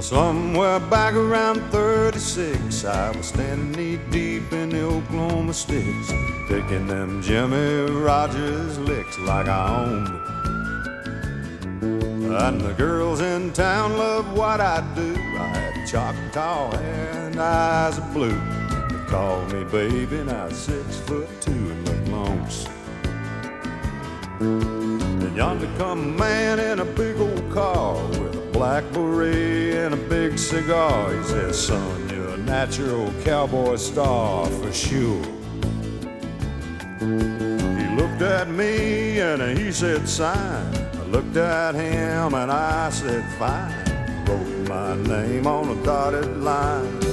Somewhere back around 36, I was standing knee deep in the Oklahoma sticks, picking them Jimmy Rogers licks like I owned them. And the girls in town loved what I do. I had Choctaw hair and eyes of blue. They called me baby and I was 6'2" and looked lonesome. And yonder come a man in a big old car with a black beret and a big cigar. He says, son, you're a natural cowboy star for sure. He looked at me and he said, sign. I looked at him and I said, fine. Wrote my name on a dotted line.